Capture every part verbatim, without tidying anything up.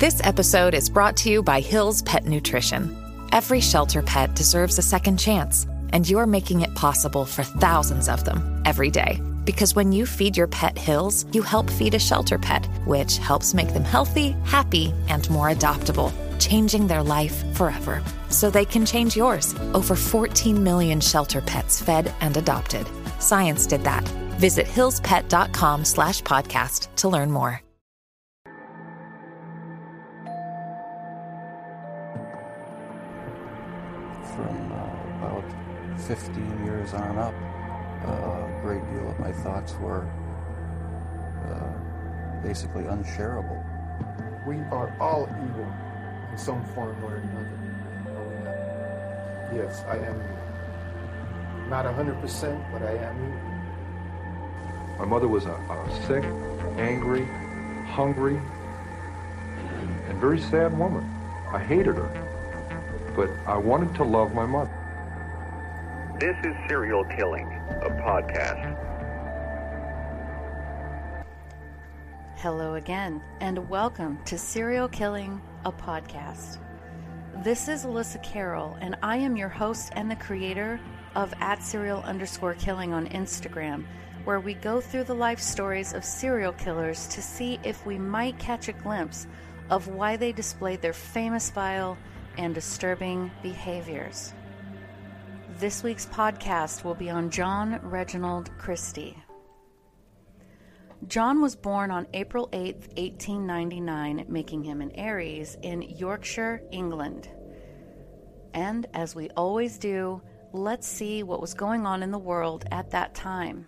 This episode is brought to you by Hill's Pet Nutrition. Every shelter pet deserves a second chance, and you're making it possible for thousands of them every day. Because when you feed your pet Hill's, you help feed a shelter pet, which helps make them healthy, happy, and more adoptable, changing their life forever. So they can change yours. Over fourteen million shelter pets fed and adopted. Science did that. Visit hillspet.com slash podcast to learn more. From uh, about fifteen years on up, uh, a great deal of my thoughts were uh, basically unshareable. We are all evil in some form or another. Yes, I am evil. Not one hundred percent, but I am evil. My mother was a, a sick, angry, hungry, and very sad woman. I hated her, but I wanted to love my mother. This is Serial Killing, a podcast. Hello again, and welcome to Serial Killing, a podcast. This is Alyssa Carroll, and I am your host and the creator of at serial underscore killing on Instagram, where we go through the life stories of serial killers to see if we might catch a glimpse of why they displayed their famous vile and disturbing behaviors. This week's podcast will be on John Reginald Christie. John was born on April eighth, eighteen ninety-nine, making him an Aries, in Yorkshire, England. And as we always do, let's see what was going on in the world at that time.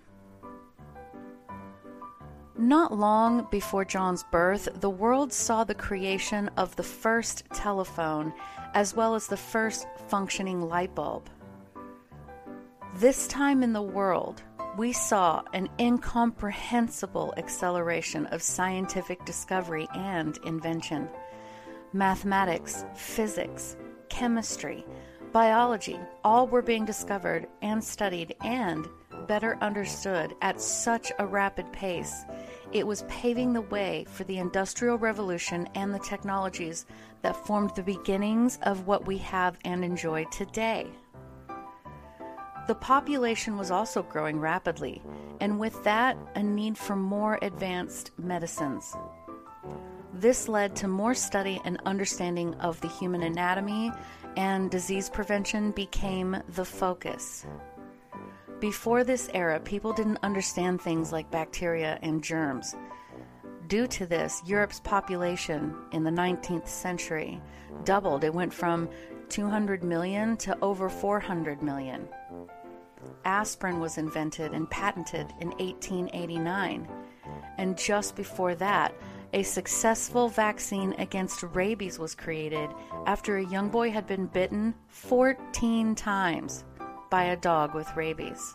Not long before John's birth, the world saw the creation of the first telephone, as well as the first functioning light bulb. This time in the world, we saw an incomprehensible acceleration of scientific discovery and invention. Mathematics, physics, chemistry, biology, all were being discovered and studied and better understood at such a rapid pace. It was paving the way for the Industrial Revolution and the technologies that formed the beginnings of what we have and enjoy today. The population was also growing rapidly, and with that, a need for more advanced medicines. This led to more study and understanding of the human anatomy, and disease prevention became the focus. Before this era, people didn't understand things like bacteria and germs. Due to this, Europe's population in the nineteenth century doubled. It went from two hundred million to over four hundred million. Aspirin was invented and patented in eighteen eighty-nine. And just before that, a successful vaccine against rabies was created after a young boy had been bitten fourteen times by a dog with rabies.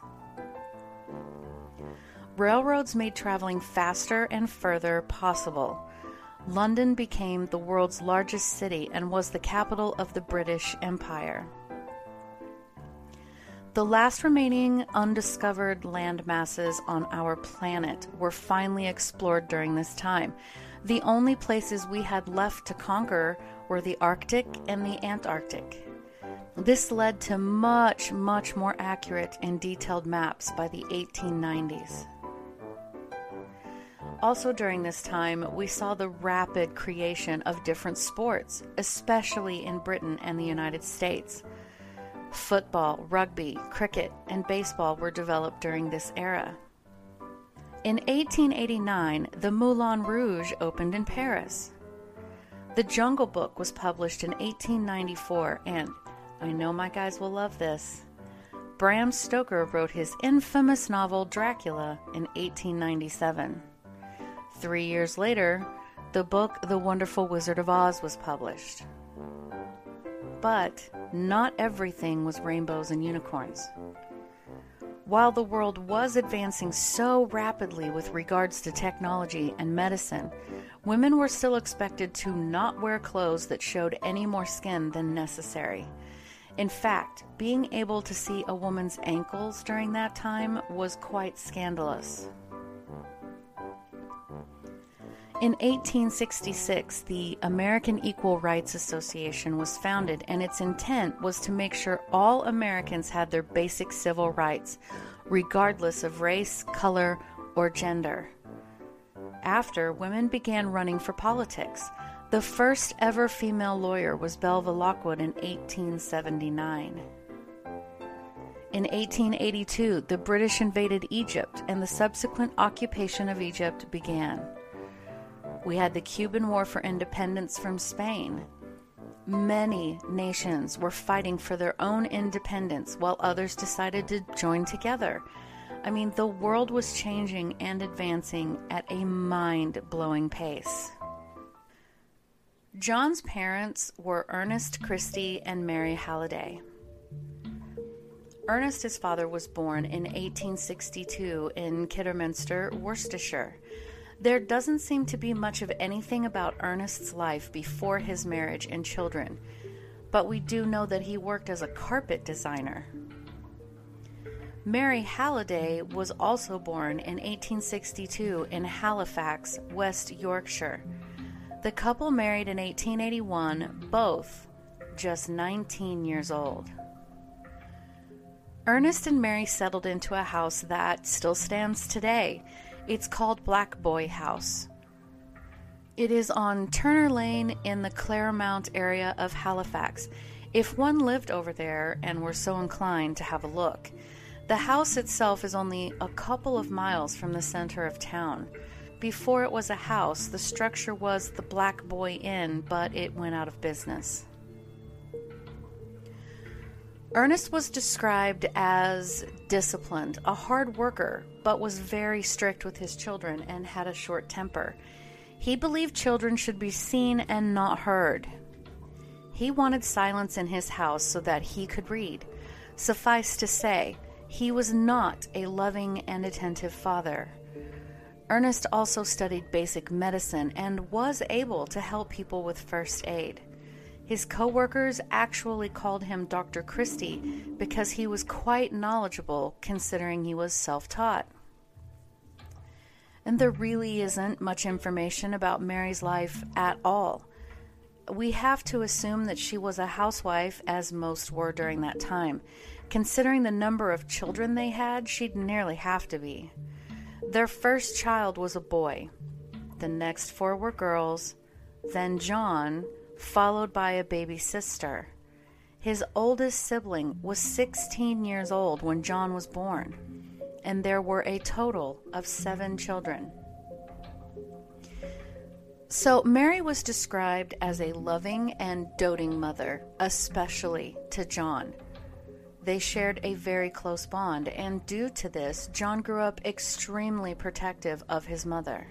Railroads made traveling faster and further possible. London became the world's largest city and was the capital of the British Empire. The last remaining undiscovered land masses on our planet were finally explored during this time. The only places we had left to conquer were the Arctic and the Antarctic. This led to much, much more accurate and detailed maps by the eighteen nineties. Also during this time, we saw the rapid creation of different sports, especially in Britain and the United States. Football, rugby, cricket, and baseball were developed during this era. In eighteen eighty-nine, the Moulin Rouge opened in Paris. The Jungle Book was published in eighteen ninety-four, and I know my guys will love this, Bram Stoker wrote his infamous novel Dracula in eighteen ninety-seven. Three years later, the book The Wonderful Wizard of Oz was published. But not everything was rainbows and unicorns. While the world was advancing so rapidly with regards to technology and medicine, women were still expected to not wear clothes that showed any more skin than necessary. In fact, being able to see a woman's ankles during that time was quite scandalous. In eighteen sixty-six, the American Equal Rights Association was founded, and its intent was to make sure all Americans had their basic civil rights, regardless of race, color, or gender. After, women began running for politics. The first ever female lawyer was Belva Lockwood in eighteen seventy-nine. In eighteen eighty-two, the British invaded Egypt, and the subsequent occupation of Egypt began. We had the Cuban War for independence from Spain. Many nations were fighting for their own independence while others decided to join together. I mean, the world was changing and advancing at a mind-blowing pace. John's parents were Ernest Christie and Mary Halliday. Ernest, his father, was born in eighteen sixty-two in Kidderminster, Worcestershire. There doesn't seem to be much of anything about Ernest's life before his marriage and children, but we do know that he worked as a carpet designer. Mary Halliday was also born in eighteen sixty-two in Halifax, West Yorkshire. The couple married in eighteen eighty-one, both just nineteen years old. Ernest and Mary settled into a house that still stands today. It's called Black Boy House. It is on Turner Lane in the Claremont area of Halifax, if one lived over there and were so inclined to have a look. The house itself is only a couple of miles from the center of town. Before it was a house, the structure was the Black Boy Inn, but it went out of business. Ernest was described as disciplined, a hard worker, but was very strict with his children and had a short temper. He believed children should be seen and not heard. He wanted silence in his house so that he could read. Suffice to say, he was not a loving and attentive father. Ernest also studied basic medicine and was able to help people with first aid. His co-workers actually called him Doctor Christie because he was quite knowledgeable considering he was self-taught. And there really isn't much information about Mary's life at all. We have to assume that she was a housewife, as most were during that time. Considering the number of children they had, she'd nearly have to be. Their first child was a boy. The next four were girls, then John, followed by a baby sister. His oldest sibling was sixteen years old when John was born, and there were a total of seven children. So Mary was described as a loving and doting mother, especially to John. They shared a very close bond, and due to this, John grew up extremely protective of his mother.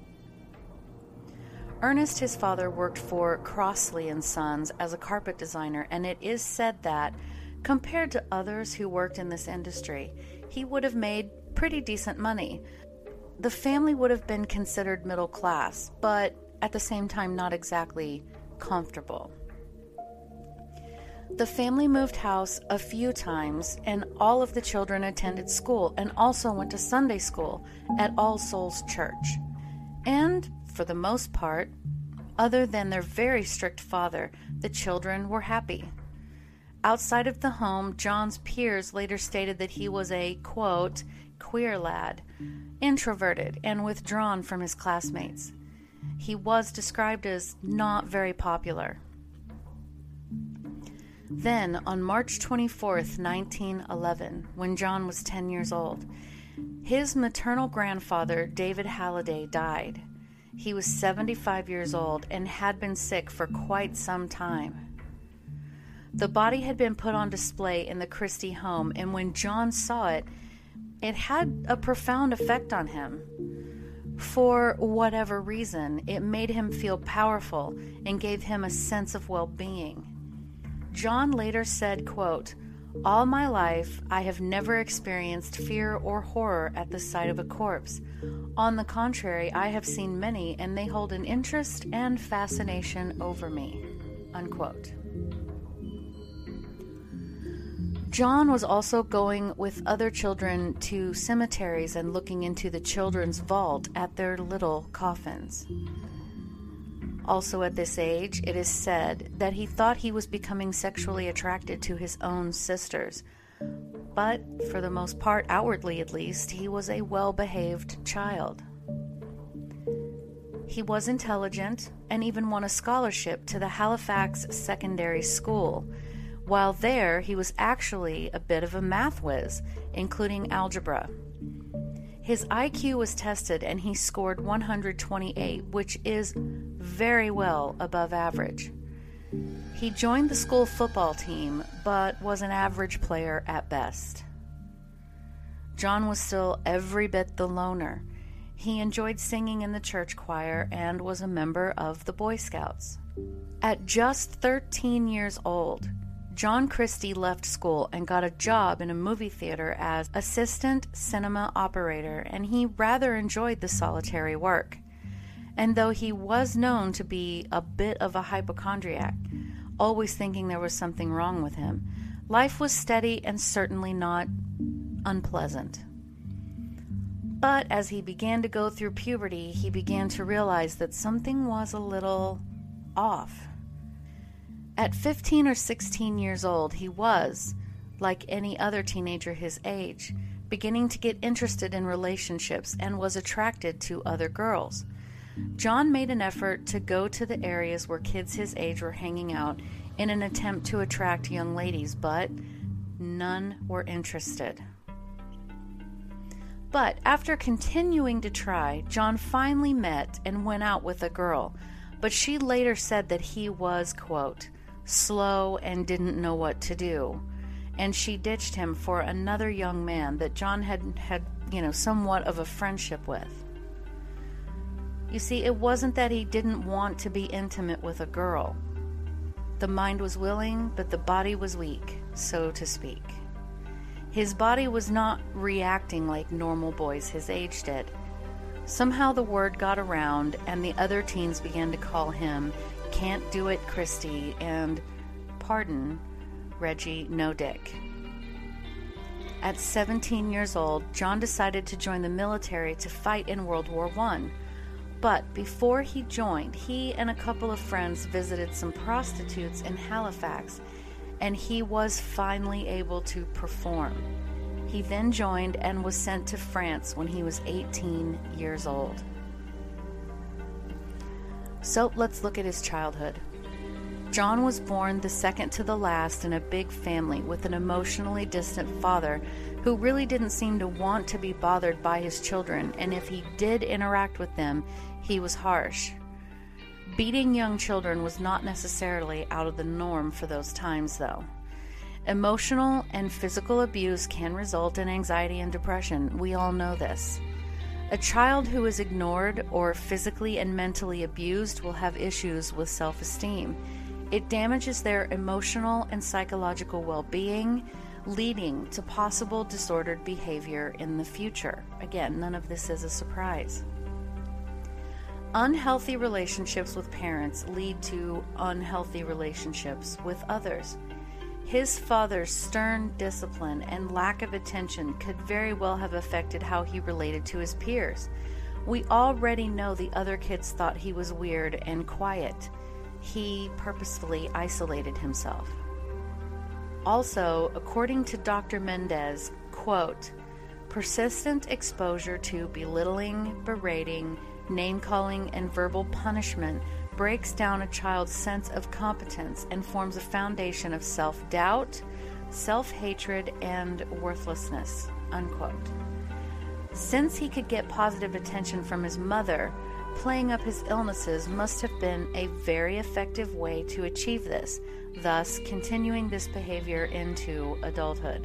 Ernest, his father, worked for Crossley and Sons as a carpet designer, and it is said that, compared to others who worked in this industry, he would have made pretty decent money. The family would have been considered middle class, but at the same time not exactly comfortable. The family moved house a few times, and all of the children attended school and also went to Sunday school at All Souls Church. And for the most part, other than their very strict father, the children were happy. Outside of the home, John's peers later stated that he was a, quote, queer lad, introverted and withdrawn from his classmates. He was described as not very popular. Then, on March twenty-fourth, nineteen eleven, when John was ten years old, his maternal grandfather, David Halliday, died. He was seventy-five years old and had been sick for quite some time. The body had been put on display in the Christie home, and when John saw it, it had a profound effect on him. For whatever reason, it made him feel powerful and gave him a sense of well-being. John later said, quote, "All my life, I have never experienced fear or horror at the sight of a corpse. On the contrary, I have seen many, and they hold an interest and fascination over me." Unquote. John was also going with other children to cemeteries and looking into the children's vault at their little coffins. Also at this age, it is said that he thought he was becoming sexually attracted to his own sisters. But, for the most part, outwardly at least, he was a well-behaved child. He was intelligent and even won a scholarship to the Halifax Secondary School. While there, he was actually a bit of a math whiz, including algebra. His I Q was tested and he scored one hundred twenty-eight, which is very well above average. He joined the school football team, but was an average player at best. John was still every bit the loner. He enjoyed singing in the church choir and was a member of the Boy Scouts. At just thirteen years old, John Christie left school and got a job in a movie theater as assistant cinema operator, and he rather enjoyed the solitary work. And though he was known to be a bit of a hypochondriac, always thinking there was something wrong with him, life was steady and certainly not unpleasant. But as he began to go through puberty, he began to realize that something was a little off. At fifteen or sixteen years old, he was, like any other teenager his age, beginning to get interested in relationships and was attracted to other girls. John made an effort to go to the areas where kids his age were hanging out in an attempt to attract young ladies, but none were interested. But after continuing to try, John finally met and went out with a girl, but she later said that he was, quote, slow and didn't know what to do, and she ditched him for another young man that John had had, you know, somewhat of a friendship with. You see, it wasn't that he didn't want to be intimate with a girl. The mind was willing, but the body was weak, so to speak. His body was not reacting like normal boys his age did. Somehow the word got around, and the other teens began to call him Can't Do It Christie and, pardon, Reggie No Dick. At seventeen years old, John decided to join the military to fight in World War One. But before he joined, he and a couple of friends visited some prostitutes in Halifax, and he was finally able to perform. He then joined and was sent to France when he was eighteen years old. So let's look at his childhood. John was born the second to the last in a big family with an emotionally distant father who really didn't seem to want to be bothered by his children, and if he did interact with them, he was harsh. Beating young children was not necessarily out of the norm for those times, though. Emotional and physical abuse can result in anxiety and depression. We all know this. A child who is ignored or physically and mentally abused will have issues with self-esteem. It damages their emotional and psychological well-being, leading to possible disordered behavior in the future. Again, none of this is a surprise. Unhealthy relationships with parents lead to unhealthy relationships with others. His father's stern discipline and lack of attention could very well have affected how he related to his peers. We already know the other kids thought he was weird and quiet. He purposefully isolated himself. Also, according to Doctor Mendez, quote, persistent exposure to belittling, berating, name-calling, and verbal punishment breaks down a child's sense of competence and forms a foundation of self-doubt, self-hatred, and worthlessness, unquote. Since he could get positive attention from his mother, playing up his illnesses must have been a very effective way to achieve this, thus continuing this behavior into adulthood.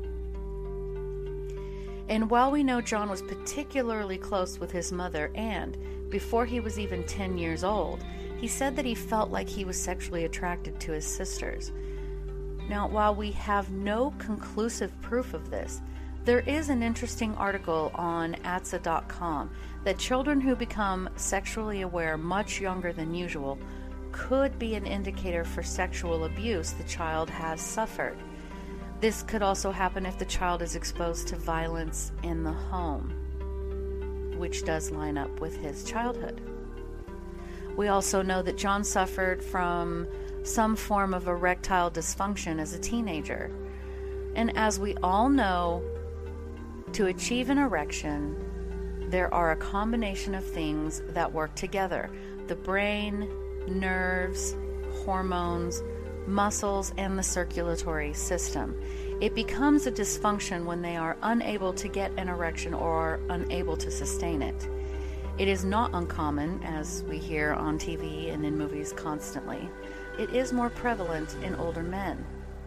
And while we know John was particularly close with his mother, and before he was even ten years old, he said that he felt like he was sexually attracted to his sisters. Now, while we have no conclusive proof of this, there is an interesting article on A T S A dot com that children who become sexually aware much younger than usual could be an indicator for sexual abuse the child has suffered. This could also happen if the child is exposed to violence in the home, which does line up with his childhood. We also know that John suffered from some form of erectile dysfunction as a teenager. And as we all know, to achieve an erection, there are a combination of things that work together: the brain, nerves, hormones, muscles, and the circulatory system. It becomes a dysfunction when they are unable to get an erection or unable to sustain it. It is not uncommon, as we hear on T V and in movies constantly. It is more prevalent in older men.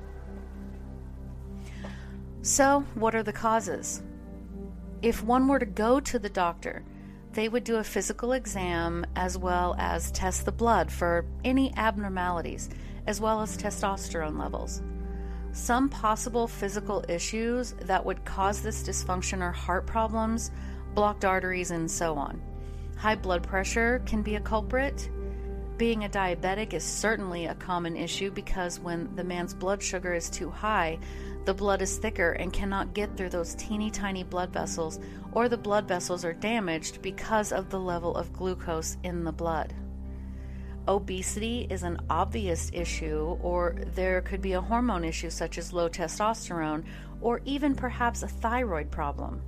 So, what are the causes? If one were to go to the doctor, they would do a physical exam as well as test the blood for any abnormalities, as well as testosterone levels. Some possible physical issues that would cause this dysfunction are heart problems, blocked arteries, and so on. High blood pressure can be a culprit. Being a diabetic is certainly a common issue because when the man's blood sugar is too high, the blood is thicker and cannot get through those teeny tiny blood vessels, or the blood vessels are damaged because of the level of glucose in the blood. Obesity is an obvious issue, or there could be a hormone issue such as low testosterone, or even perhaps a thyroid problem.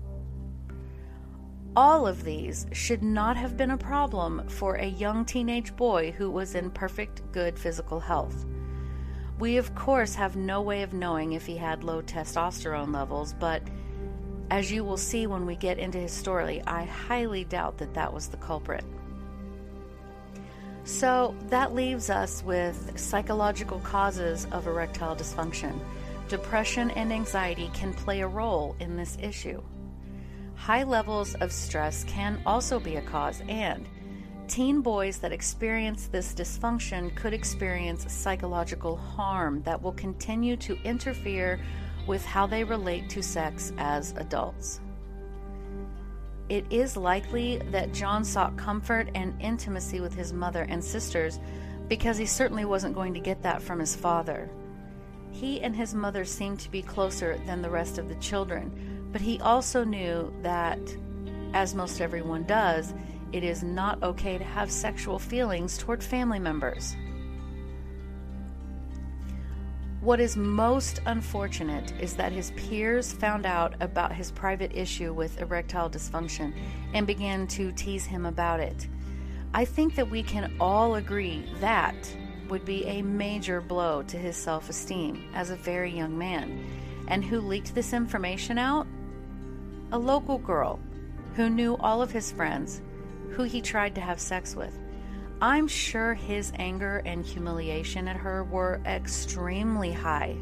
All of these should not have been a problem for a young teenage boy who was in perfect good physical health. We, of course, have no way of knowing if he had low testosterone levels, but as you will see when we get into his story, I highly doubt that that was the culprit. So that leaves us with psychological causes of erectile dysfunction. Depression and anxiety can play a role in this issue. High levels of stress can also be a cause, and teen boys that experience this dysfunction could experience psychological harm that will continue to interfere with how they relate to sex as adults. It is likely that John sought comfort and intimacy with his mother and sisters because he certainly wasn't going to get that from his father. He and his mother seemed to be closer than the rest of the children, but he also knew that, as most everyone does, it is not okay to have sexual feelings toward family members. What is most unfortunate is that his peers found out about his private issue with erectile dysfunction and began to tease him about it. I think that we can all agree that would be a major blow to his self-esteem as a very young man. And who leaked this information out? A local girl who knew all of his friends, who he tried to have sex with. I'm sure his anger and humiliation at her were extremely high.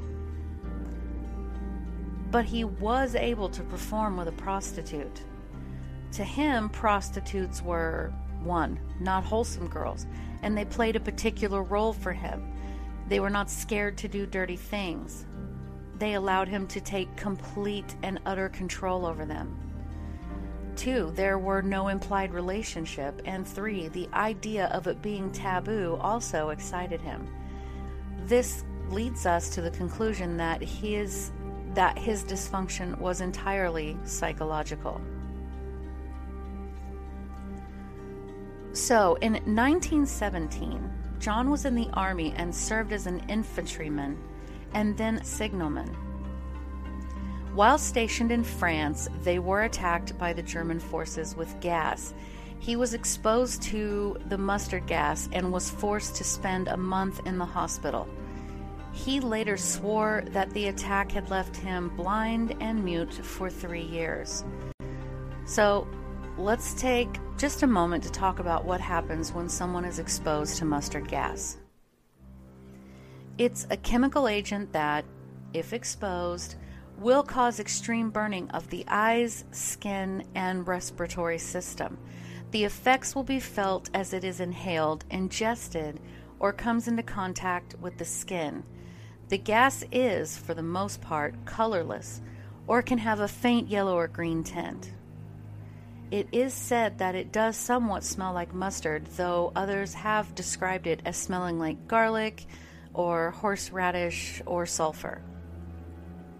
But he was able to perform with a prostitute. To him, prostitutes were, one, not wholesome girls, and they played a particular role for him. They were not scared to do dirty things. They allowed him to take complete and utter control over them. Two, there were no implied relationship, and three, the idea of it being taboo also excited him. This leads us to the conclusion that his that his dysfunction was entirely psychological. So, in nineteen seventeen, John was in the army and served as an infantryman and then signalman. While stationed in France, they were attacked by the German forces with gas. He was exposed to the mustard gas and was forced to spend a month in the hospital. He later swore that the attack had left him blind and mute for three years. So, let's take just a moment to talk about what happens when someone is exposed to mustard gas. It's a chemical agent that, if exposed, will cause extreme burning of the eyes, skin, and respiratory system. The effects will be felt as it is inhaled, ingested, or comes into contact with the skin. The gas is, for the most part, colorless, or can have a faint yellow or green tint. It is said that it does somewhat smell like mustard, though others have described it as smelling like garlic, or horseradish, or sulfur.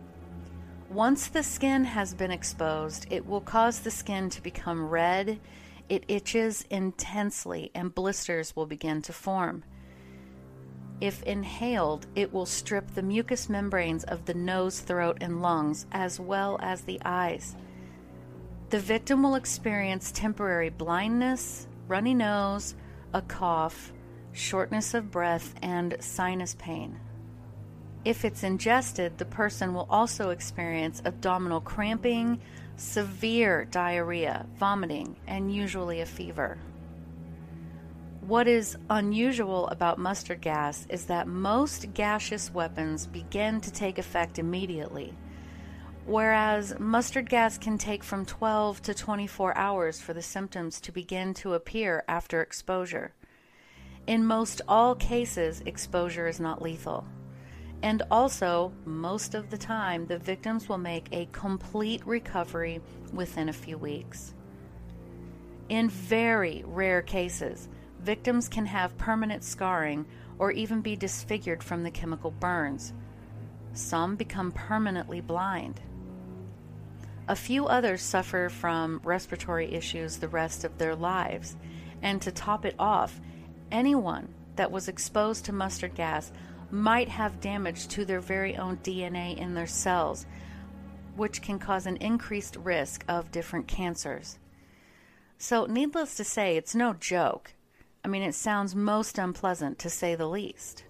Once the skin has been exposed, it will cause the skin to become red, it itches intensely, and blisters will begin to form. If inhaled, it will strip the mucous membranes of the nose, throat, and lungs, as well as the eyes. The victim will experience temporary blindness, runny nose, a cough, shortness of breath, and sinus pain. If it's ingested, the person will also experience abdominal cramping, severe diarrhea, vomiting, and usually a fever. What is unusual about mustard gas is that most gaseous weapons begin to take effect immediately, whereas mustard gas can take from twelve to twenty-four hours for the symptoms to begin to appear after exposure. In most all cases, exposure is not lethal. And also, most of the time, the victims will make a complete recovery within a few weeks. In very rare cases, victims can have permanent scarring or even be disfigured from the chemical burns. Some become permanently blind. A few others suffer from respiratory issues the rest of their lives. And to top it off, anyone that was exposed to mustard gas might have damage to their very own D N A in their cells, which can cause an increased risk of different cancers. So, needless to say, it's no joke. I mean, it sounds most unpleasant, to say the least.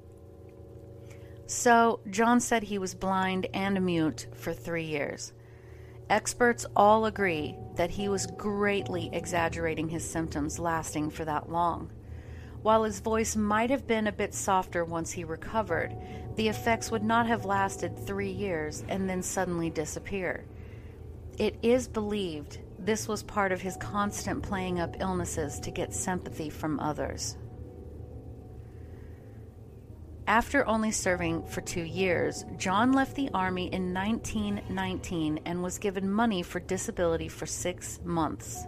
So, John said he was blind and mute for three years. Experts all agree that he was greatly exaggerating his symptoms lasting for that long. While his voice might have been a bit softer once he recovered, the effects would not have lasted three years and then suddenly disappear. It is believed this was part of his constant playing up illnesses to get sympathy from others. After only serving for two years, John left the Army in nineteen nineteen and was given money for disability for six months.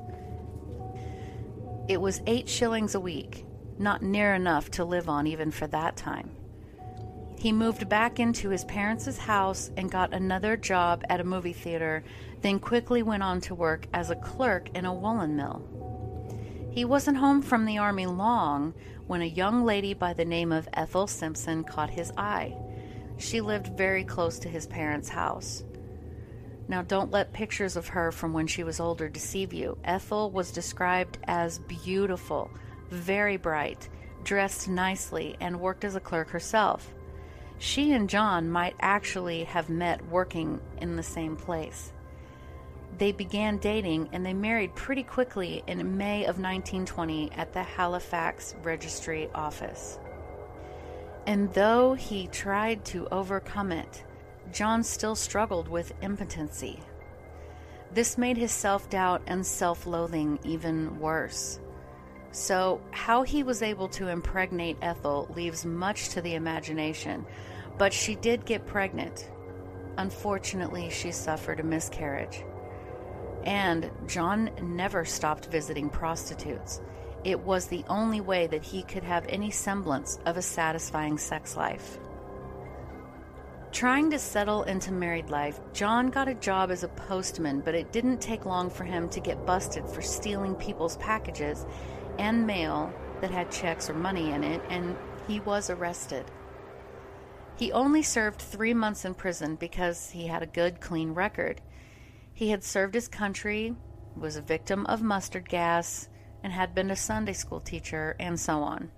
It was eight shillings a week, not near enough to live on even for that time. He moved back into his parents' house and got another job at a movie theater, then quickly went on to work as a clerk in a woolen mill. He wasn't home from the Army long when a young lady by the name of Ethel Simpson caught his eye. She lived very close to his parents' house. Now, don't let pictures of her from when she was older deceive you. Ethel was described as beautiful, very bright, dressed nicely, and worked as a clerk herself. She and John might actually have met working in the same place. They began dating and they married pretty quickly in May of nineteen twenty at the Halifax Registry Office. And though he tried to overcome it, John still struggled with impotency. This made his self-doubt and self-loathing even worse. So, how he was able to impregnate Ethel leaves much to the imagination, but she did get pregnant. Unfortunately, she suffered a miscarriage. And John never stopped visiting prostitutes. It was the only way that he could have any semblance of a satisfying sex life. Trying to settle into married life, John got a job as a postman, but it didn't take long for him to get busted for stealing people's packages and mail that had checks or money in it, and he was arrested. He only served three months in prison because he had a good, clean record. He had served his country, was a victim of mustard gas, and had been a Sunday school teacher, and so on.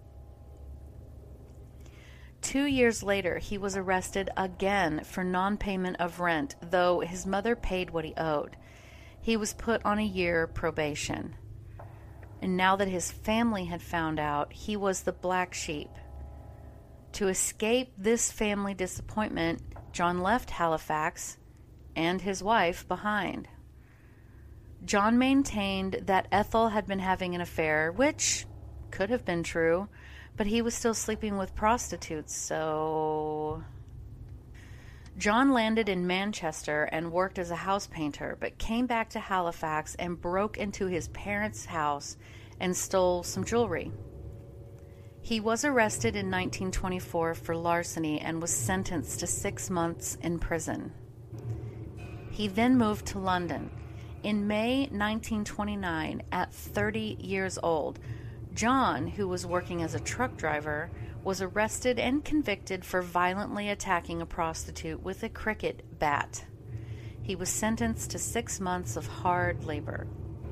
Two years later, he was arrested again for non-payment of rent, though his mother paid what he owed. He was put on a year probation. And now that his family had found out, he was the black sheep. To escape this family disappointment, John left Halifax and his wife behind. John maintained that Ethel had been having an affair, which could have been true, but he was still sleeping with prostitutes, so... John landed in Manchester and worked as a house painter, but came back to Halifax and broke into his parents' house and stole some jewelry. He was arrested in nineteen twenty-four for larceny and was sentenced to six months in prison. He then moved to London. In May nineteen twenty-nine, at thirty years old, John, who was working as a truck driver, was arrested and convicted for violently attacking a prostitute with a cricket bat. He was sentenced to six months of hard labor.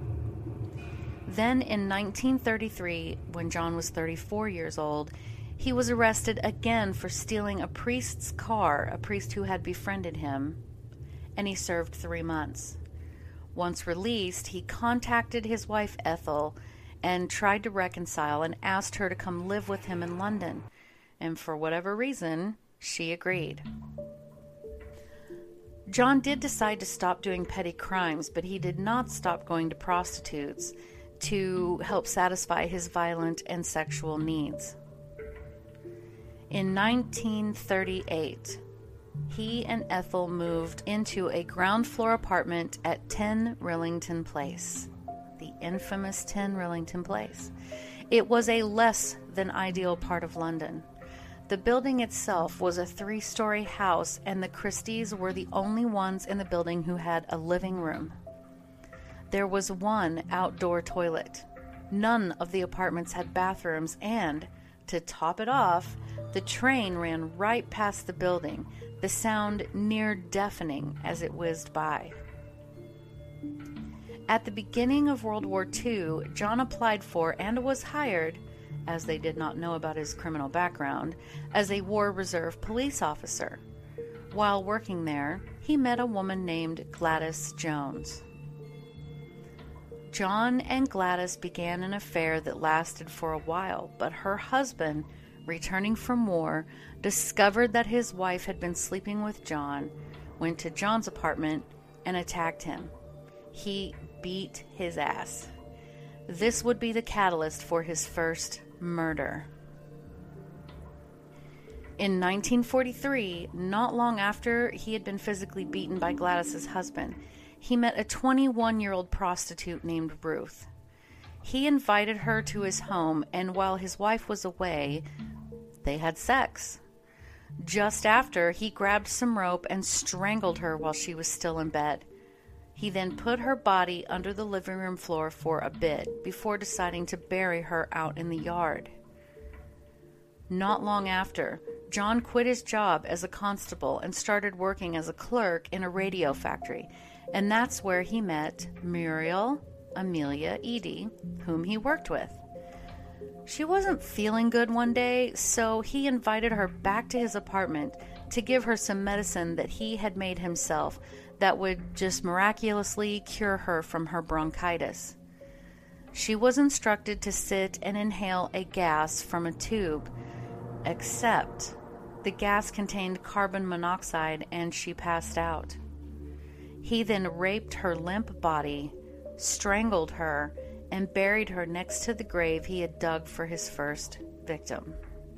Then in nineteen thirty-three, when John was thirty-four years old, he was arrested again for stealing a priest's car, a priest who had befriended him, and he served three months. Once released, he contacted his wife Ethel and tried to reconcile and asked her to come live with him in London. And for whatever reason, she agreed. John did decide to stop doing petty crimes, but he did not stop going to prostitutes to help satisfy his violent and sexual needs. In nineteen thirty-eight, he and Ethel moved into a ground floor apartment at ten Rillington Place, the infamous ten Rillington Place. It was a less than ideal part of London. The building itself was a three-story house, and the Christies were the only ones in the building who had a living room. There was one outdoor toilet. None of the apartments had bathrooms, and, to top it off, the train ran right past the building, the sound near deafening as it whizzed by. At the beginning of World War Two, John applied for and was hired, as they did not know about his criminal background, as a War Reserve police officer. While working there, he met a woman named Gladys Jones. John and Gladys began an affair that lasted for a while, but her husband, returning from war, discovered that his wife had been sleeping with John, went to John's apartment, and attacked him. He beat his ass. This would be the catalyst for his first murder. In nineteen forty-three, not long after he had been physically beaten by Gladys's husband, he met a twenty-one-year-old prostitute named Ruth. He invited her to his home, and while his wife was away, they had sex. Just after, he grabbed some rope and strangled her while she was still in bed. He then put her body under the living room floor for a bit before deciding to bury her out in the yard. Not long after, John quit his job as a constable and started working as a clerk in a radio factory, and that's where he met Muriel Amelia Eady, whom he worked with. She wasn't feeling good one day, so he invited her back to his apartment to give her some medicine that he had made himself that would just miraculously cure her from her bronchitis. She was instructed to sit and inhale a gas from a tube, except the gas contained carbon monoxide and she passed out. He then raped her limp body, strangled her, and buried her next to the grave he had dug for his first victim.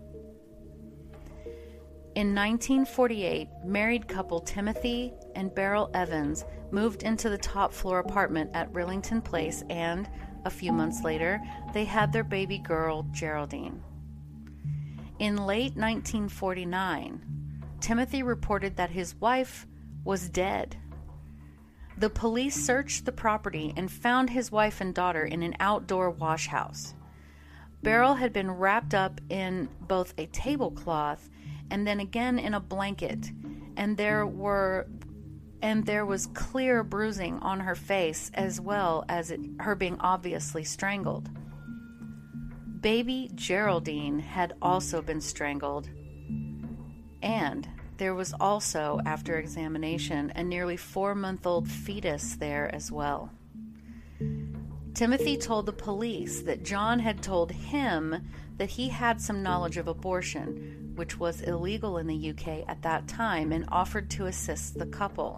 In nineteen forty-eight, married couple Timothy and Beryl Evans moved into the top floor apartment at Rillington Place, and a few months later, they had their baby girl, Geraldine. In late nineteen forty-nine, Timothy reported that his wife was dead. The police searched the property and found his wife and daughter in an outdoor wash house. Beryl had been wrapped up in both a tablecloth and then again in a blanket, and there were and there was clear bruising on her face, as well as it, her being obviously strangled. Baby Geraldine had also been strangled, and there was also, after examination, a nearly four-month-old fetus there as well. Timothy told the police that John had told him that he had some knowledge of abortion, which was illegal in the U K at that time, and offered to assist the couple.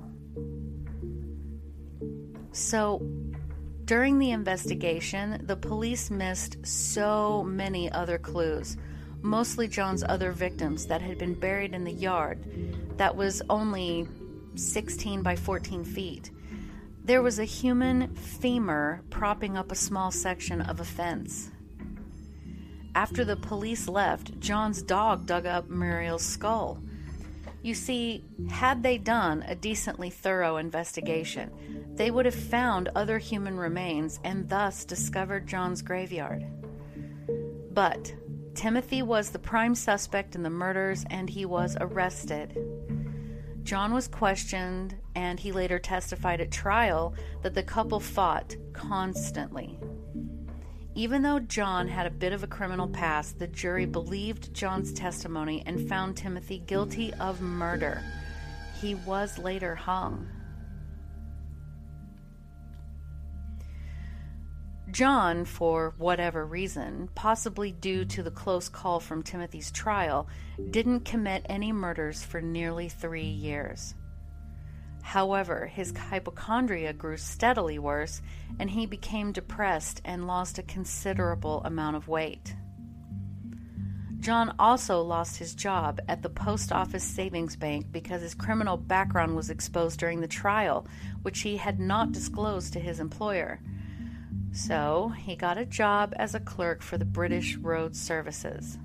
So, during the investigation, the police missed so many other clues, mostly John's other victims that had been buried in the yard that was only sixteen by fourteen feet. There was a human femur propping up a small section of a fence. After the police left, John's dog dug up Muriel's skull. You see, had they done a decently thorough investigation, they would have found other human remains and thus discovered John's graveyard. But Timothy was the prime suspect in the murders, and he was arrested. John was questioned, and he later testified at trial that the couple fought constantly. Even though John had a bit of a criminal past, the jury believed John's testimony and found Timothy guilty of murder. He was later hung. John, for whatever reason, possibly due to the close call from Timothy's trial, didn't commit any murders for nearly three years. However, his hypochondria grew steadily worse, and he became depressed and lost a considerable amount of weight. John also lost his job at the Post Office Savings Bank because his criminal background was exposed during the trial, which he had not disclosed to his employer. So, he got a job as a clerk for the British Road Services.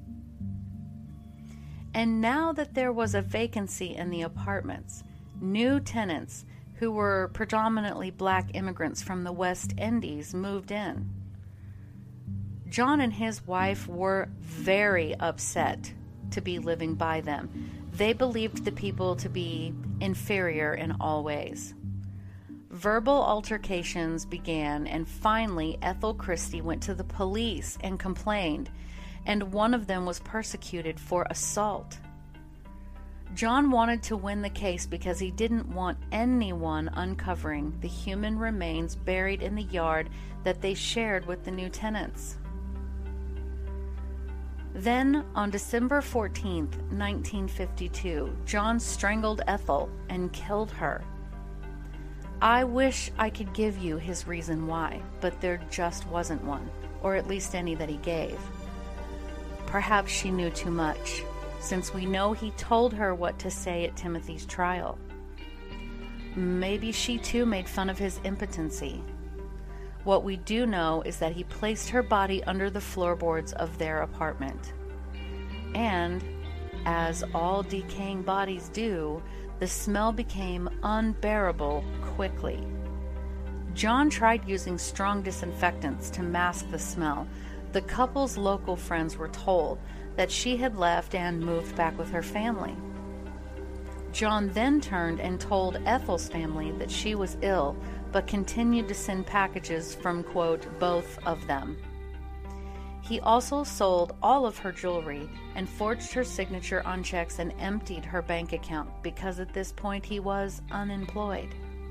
And now that there was a vacancy in the apartments, new tenants, who were predominantly black immigrants from the West Indies, moved in. John and his wife were very upset to be living by them. They believed the people to be inferior in all ways. Verbal altercations began, and finally Ethel Christie went to the police and complained, and one of them was persecuted for assault. John wanted to win the case because he didn't want anyone uncovering the human remains buried in the yard that they shared with the new tenants. Then, on December fourteenth, nineteen fifty-two, John strangled Ethel and killed her. I wish I could give you his reason why, but there just wasn't one, or at least any that he gave. Perhaps she knew too much, since we know he told her what to say at Timothy's trial. Maybe she too made fun of his impotency. What we do know is that he placed her body under the floorboards of their apartment. And, as all decaying bodies do, the smell became unbearable quickly. John tried using strong disinfectants to mask the smell. The couple's local friends were told that she had left and moved back with her family. John then turned and told Ethel's family that she was ill, but continued to send packages from, quote, both of them. He also sold all of her jewelry and forged her signature on checks and emptied her bank account because at this point he was unemployed.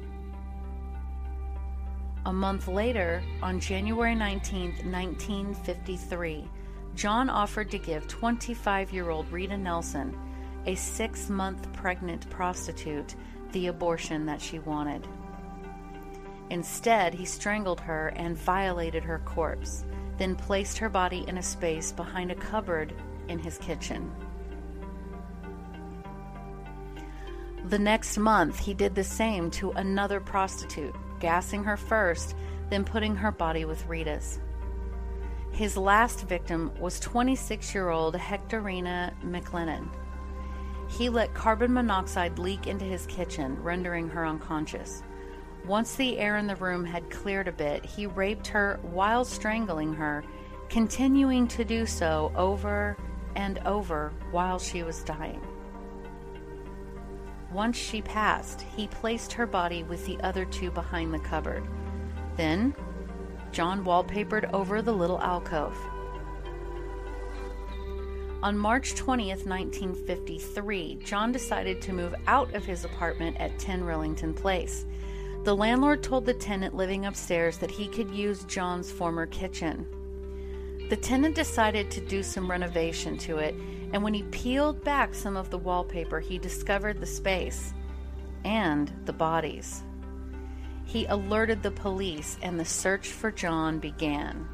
A month later, on January nineteenth, nineteen fifty-three, John offered to give twenty-five-year-old Rita Nelson, a six-month pregnant prostitute, the abortion that she wanted. Instead, he strangled her and violated her corpse, then placed her body in a space behind a cupboard in his kitchen. The next month, he did the same to another prostitute, gassing her first, then putting her body with Rita's. His last victim was twenty-six-year-old Hectorina McLennan. He let carbon monoxide leak into his kitchen, rendering her unconscious. Once the air in the room had cleared a bit, he raped her while strangling her, continuing to do so over and over while she was dying. Once she passed, he placed her body with the other two behind the cupboard. Then, John wallpapered over the little alcove. On March twentieth, nineteen fifty-three, John decided to move out of his apartment at ten Rillington Place. The landlord told the tenant living upstairs that he could use John's former kitchen. The tenant decided to do some renovation to it, and when he peeled back some of the wallpaper, he discovered the space and the bodies. He alerted the police, and the search for John began.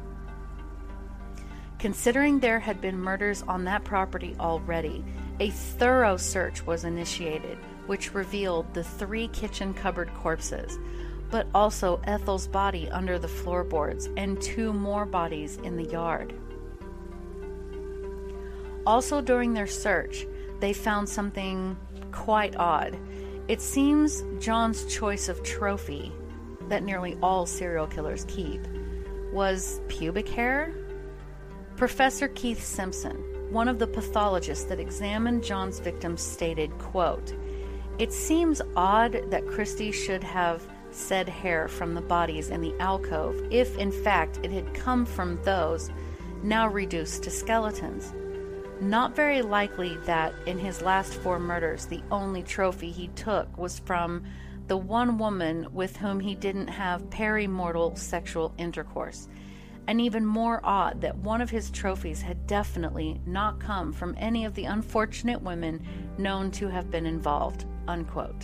Considering there had been murders on that property already, a thorough search was initiated, which revealed the three kitchen cupboard corpses, but also Ethel's body under the floorboards and two more bodies in the yard. Also during their search, they found something quite odd. It seems John's choice of trophy, that nearly all serial killers keep, was pubic hair. Professor Keith Simpson, one of the pathologists that examined John's victims, stated, quote, "It seems odd that Christie should have said hair from the bodies in the alcove if in fact it had come from those now reduced to skeletons. Not very likely that in his last four murders the only trophy he took was from the one woman with whom he didn't have perimortal sexual intercourse, and even more odd that one of his trophies had definitely not come from any of the unfortunate women known to have been involved," unquote.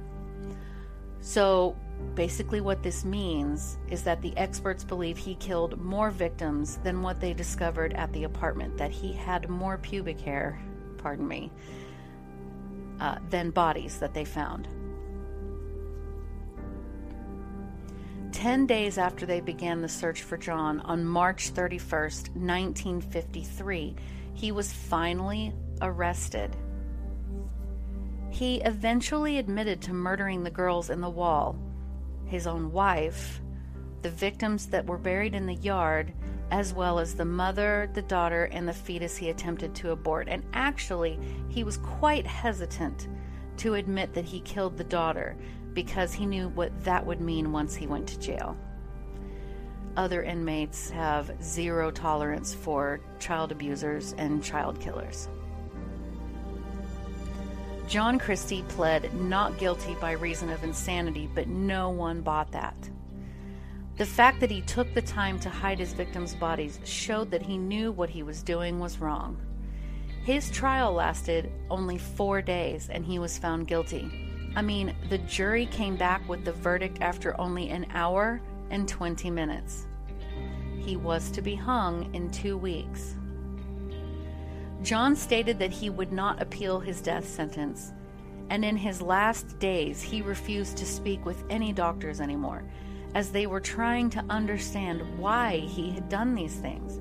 So basically what this means is that the experts believe he killed more victims than what they discovered at the apartment, that he had more pubic hair, pardon me, uh, than bodies that they found. Ten days after they began the search for John, on March thirty-first, nineteen fifty-three, he was finally arrested. He eventually admitted to murdering the girls in the wall, his own wife, the victims that were buried in the yard, as well as the mother, the daughter, and the fetus he attempted to abort. And actually, he was quite hesitant to admit that he killed the daughter because he knew what that would mean once he went to jail. Other inmates have zero tolerance for child abusers and child killers. John Christie pled not guilty by reason of insanity, but no one bought that. The fact that he took the time to hide his victims' bodies showed that he knew what he was doing was wrong. His trial lasted only four days and he was found guilty. I mean, the jury came back with the verdict after only an hour and twenty minutes. He was to be hung in two weeks. John stated that he would not appeal his death sentence, and in his last days he refused to speak with any doctors anymore, as they were trying to understand why he had done these things.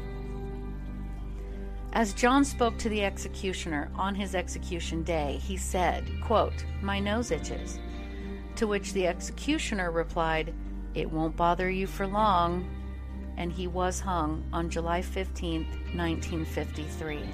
As John spoke to the executioner on his execution day, he said, quote, "My nose itches," to which the executioner replied, "It won't bother you for long," and he was hung on July fifteenth, nineteen fifty-three.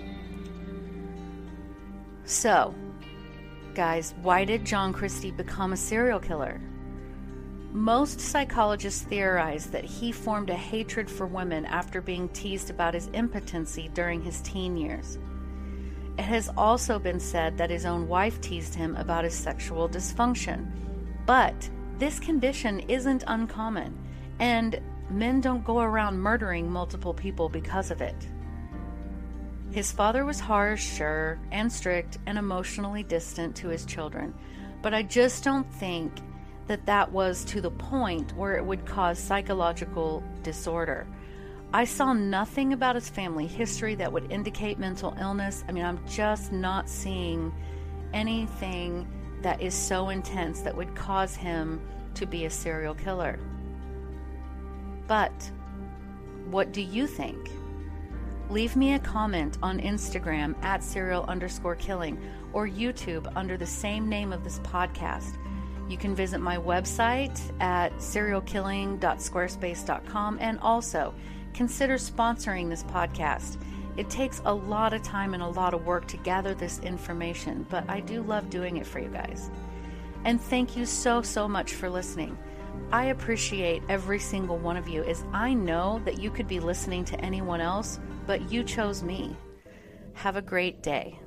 So, guys, why did John Christie become a serial killer? Most psychologists theorize that he formed a hatred for women after being teased about his impotency during his teen years. It has also been said that his own wife teased him about his sexual dysfunction. But this condition isn't uncommon, and men don't go around murdering multiple people because of it. His father was harsh, sure, and strict, and emotionally distant to his children, but I just don't think that that was to the point where it would cause psychological disorder. I saw nothing about his family history that would indicate mental illness. I mean, I'm just not seeing anything that is so intense that would cause him to be a serial killer. But what do you think? Leave me a comment on Instagram at serial underscore killing or YouTube under the same name of this podcast. You can visit my website at serial killing dot squarespace dot com and also consider sponsoring this podcast. It takes a lot of time and a lot of work to gather this information, but I do love doing it for you guys. And thank you so, so much for listening. I appreciate every single one of you, as I know that you could be listening to anyone else, but you chose me. Have a great day.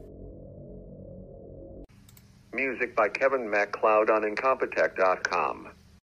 Music by Kevin MacLeod on Incompetech dot com.